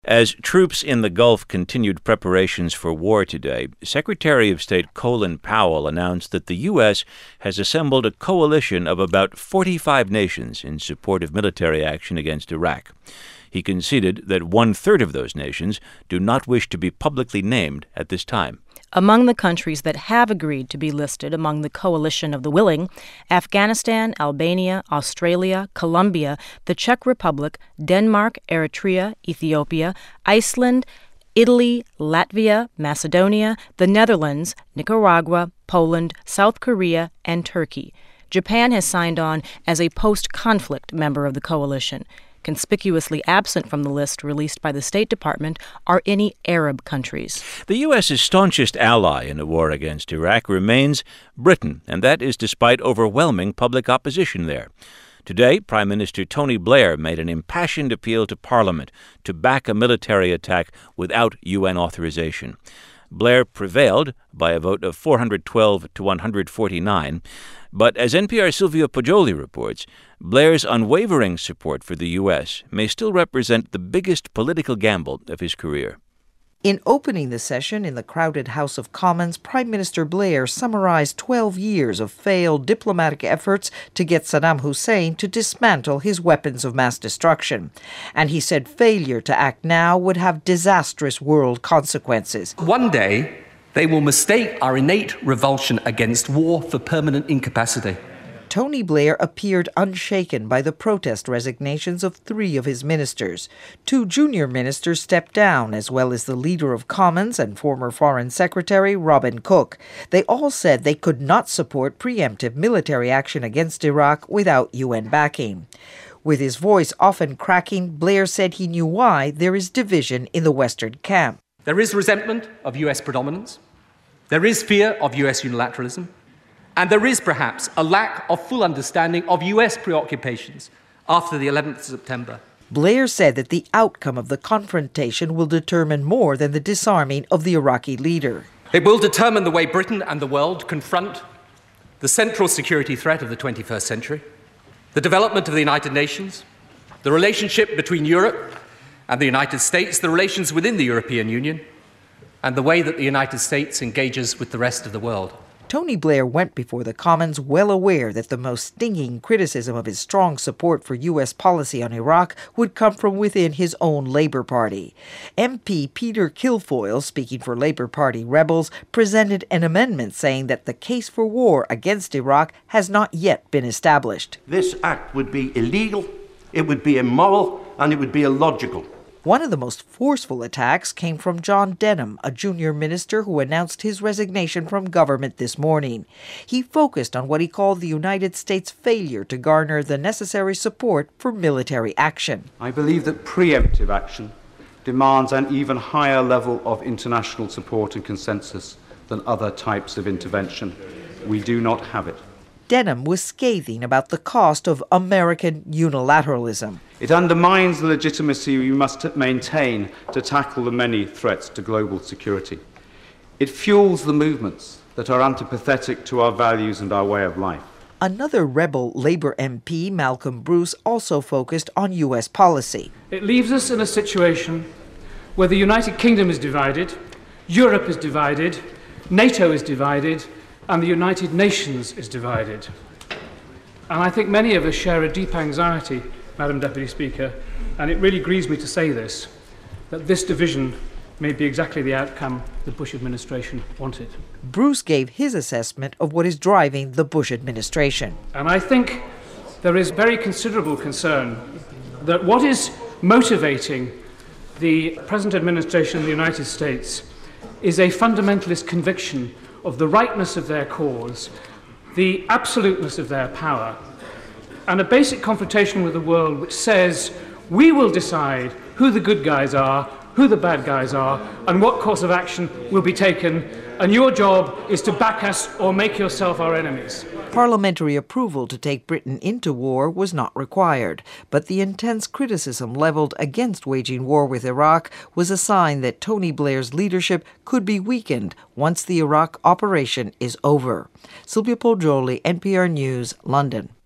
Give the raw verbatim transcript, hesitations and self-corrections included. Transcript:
As troops in the Gulf continued preparations for war today, Secretary of State Colin Powell announced that the U S has assembled a coalition of about forty-five nations in support of military action against Iraq. He conceded that one-third of those nations do not wish to be publicly named at this time. Among the countries that have agreed to be listed among the coalition of the willing, Afghanistan, Albania, Australia, Colombia, the Czech Republic, Denmark, Eritrea, Ethiopia, Iceland, Italy, Latvia, Macedonia, the Netherlands, Nicaragua, Poland, South Korea, and Turkey. Japan has signed on as a post-conflict member of the coalition. Conspicuously absent from the list released by the State Department are any Arab countries. The U S's staunchest ally in the war against Iraq remains Britain, and that is despite overwhelming public opposition there. Today, Prime Minister Tony Blair made an impassioned appeal to Parliament to back a military attack without U N authorization. Blair prevailed by a vote of four hundred twelve to one hundred forty-nine, but as N P R's Silvio Poggioli reports, Blair's unwavering support for the U S may still represent the biggest political gamble of his career. In opening the session in the crowded House of Commons, Prime Minister Blair summarized twelve years of failed diplomatic efforts to get Saddam Hussein to dismantle his weapons of mass destruction. And he said failure to act now would have disastrous world consequences. One day, they will mistake our innate revulsion against war for permanent incapacity. Tony Blair appeared unshaken by the protest resignations of three of his ministers. Two junior ministers stepped down, as well as the Leader of Commons and former Foreign Secretary Robin Cook. They all said they could not support preemptive military action against Iraq without U N backing. With his voice often cracking, Blair said he knew why there is division in the Western camp. There is resentment of U S predominance. There is fear of U S unilateralism. And there is perhaps a lack of full understanding of U S preoccupations after the eleventh of September. Blair said that the outcome of the confrontation will determine more than the disarming of the Iraqi leader. It will determine the way Britain and the world confront the central security threat of the twenty-first century, the development of the United Nations, the relationship between Europe and the United States, the relations within the European Union, and the way that the United States engages with the rest of the world. Tony Blair went before the Commons well aware that the most stinging criticism of his strong support for U S policy on Iraq would come from within his own Labour Party. M P Peter Kilfoyle, speaking for Labour Party rebels, presented an amendment saying that the case for war against Iraq has not yet been established. This act would be illegal, it would be immoral, and it would be illogical. One of the most forceful attacks came from John Denham, a junior minister who announced his resignation from government this morning. He focused on what he called the United States' failure to garner the necessary support for military action. I believe that preemptive action demands an even higher level of international support and consensus than other types of intervention. We do not have it. Denham was scathing about the cost of American unilateralism. It undermines the legitimacy we must maintain to tackle the many threats to global security. It fuels the movements that are antipathetic to our values and our way of life. Another rebel Labour M P, Malcolm Bruce, also focused on U S policy. It leaves us in a situation where the United Kingdom is divided, Europe is divided, NATO is divided, and the United Nations is divided. And I think many of us share a deep anxiety, Madam Deputy Speaker, and it really grieves me to say this, that this division may be exactly the outcome the Bush administration wanted. Bruce gave his assessment of what is driving the Bush administration. And I think there is very considerable concern that what is motivating the present administration in the United States is a fundamentalist conviction of the rightness of their cause, the absoluteness of their power, and a basic confrontation with the world which says we will decide who the good guys are, who the bad guys are, and what course of action will be taken, and your job is to back us or make yourself our enemies. Parliamentary approval to take Britain into war was not required, but the intense criticism leveled against waging war with Iraq was a sign that Tony Blair's leadership could be weakened once the Iraq operation is over. Silvio Poggioli, N P R News, London.